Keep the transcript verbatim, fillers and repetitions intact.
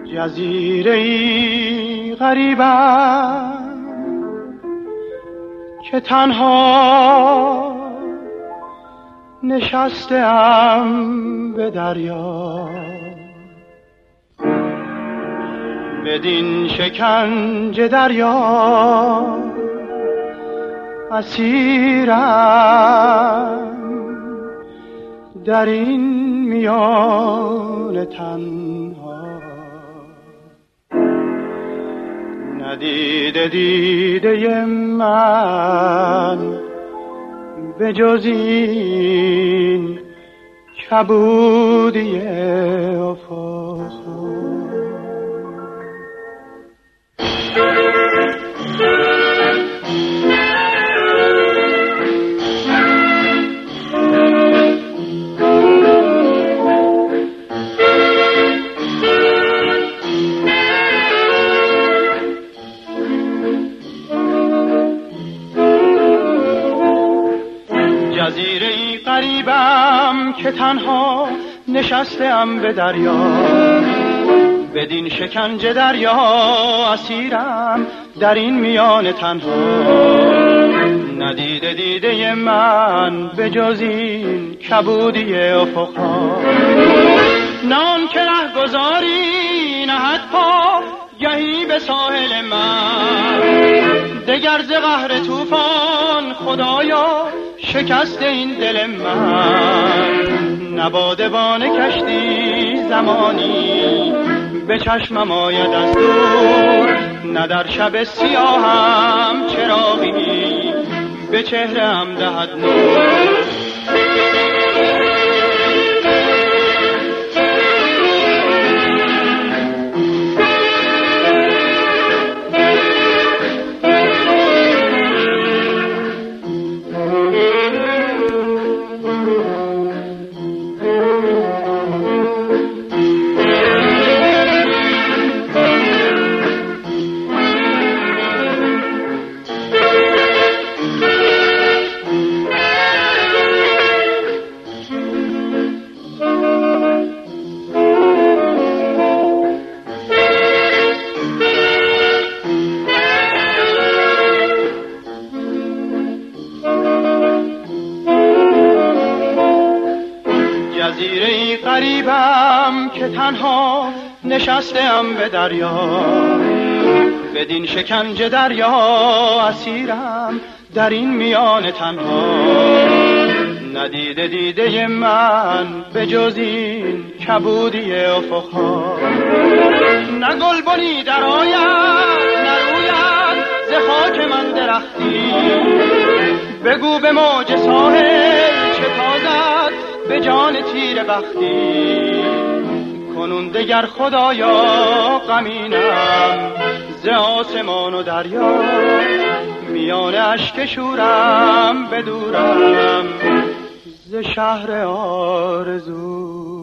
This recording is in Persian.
جزیره‌ای غریبم که تنها نشسته‌ام به دریا، بدین شکنجه دریا اسیرم، در این میان تنها. ندیده دیده من به جز این کبودی افق. جزیره‌ای غریبم که تنها نشسته‌ام به دریا، بدین شکنجه دریا اسیرم، در این میان تنها. ندیده دیده من به جز این کبودی افقها. نان که ره گذاری نهد پا گهی به ساحل من، دگر ز قهر طوفان خدایا شکست این دل من. نبادبان کشتی زمانی به چشمم آید از دور، نه در شب سیاهم چراغی به چهره‌ام دهد نور. جزیره‌ای غریبم که تنها نشسته‌ام به دریا، بدین شکنجه دریا اسیرم، در این میان تنها. ندیده دیده من به جز این کبودی افقها. نه گلبنی در آید نروید ز خاک من درختی، بگو به موج ساحل چه تازد به جان تیر بختی. کنون دگر خدایا غمینم ز آسمان و دریا، میان اشک شورم بدورم ز شهر آرزو.